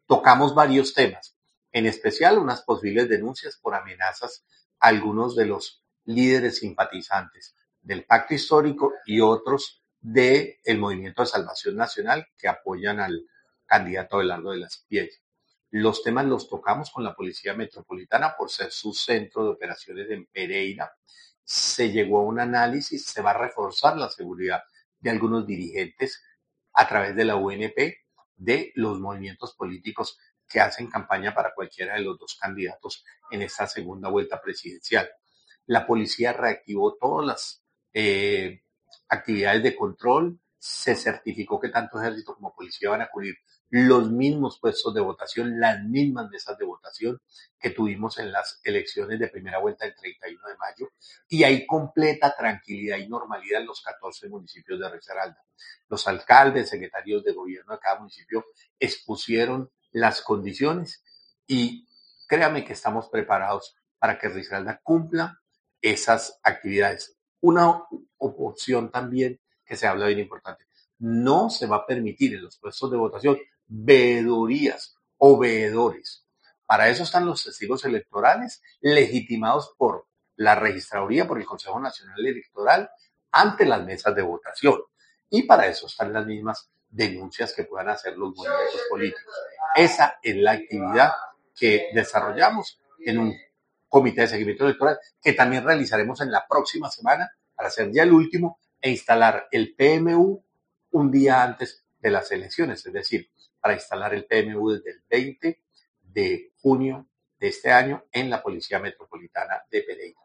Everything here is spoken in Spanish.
tocamos varios temas, en especial unas posibles denuncias por amenazas a algunos de los líderes simpatizantes del pacto histórico y otros del Movimiento de Salvación Nacional que apoyan al candidato Abelardo de las Piedras. Los temas los tocamos con la Policía Metropolitana por ser su centro de operaciones en Pereira. Se llegó a un análisis, se va a reforzar la seguridad de algunos dirigentes a través de la UNP, de los movimientos políticos que hacen campaña para cualquiera de los dos candidatos en esta segunda vuelta presidencial. La policía reactivó todas las actividades de control, se certificó que tanto ejército como policía van a cubrir los mismos puestos de votación, las mismas mesas de votación que tuvimos en las elecciones de primera vuelta del 31 de mayo, y hay completa tranquilidad y normalidad en los 14 municipios de Risaralda. Los alcaldes, secretarios de gobierno de cada municipio expusieron las condiciones y créame que estamos preparados para que Risaralda cumpla esas actividades. Una opción también que se habla bien importante: no se va a permitir en los puestos de votación veedurías o veedores. Para eso están los testigos electorales legitimados por la registraduría, por el Consejo Nacional Electoral, ante las mesas de votación. Y para eso están las mismas denuncias que puedan hacer los movimientos políticos. Esa es la actividad que desarrollamos en un comité de seguimiento electoral que también realizaremos en la próxima semana para hacer ya el último e instalar el PMU un día antes de las elecciones, es decir, para instalar el PMU desde el 20 de junio de este año en la Policía Metropolitana de Pereira.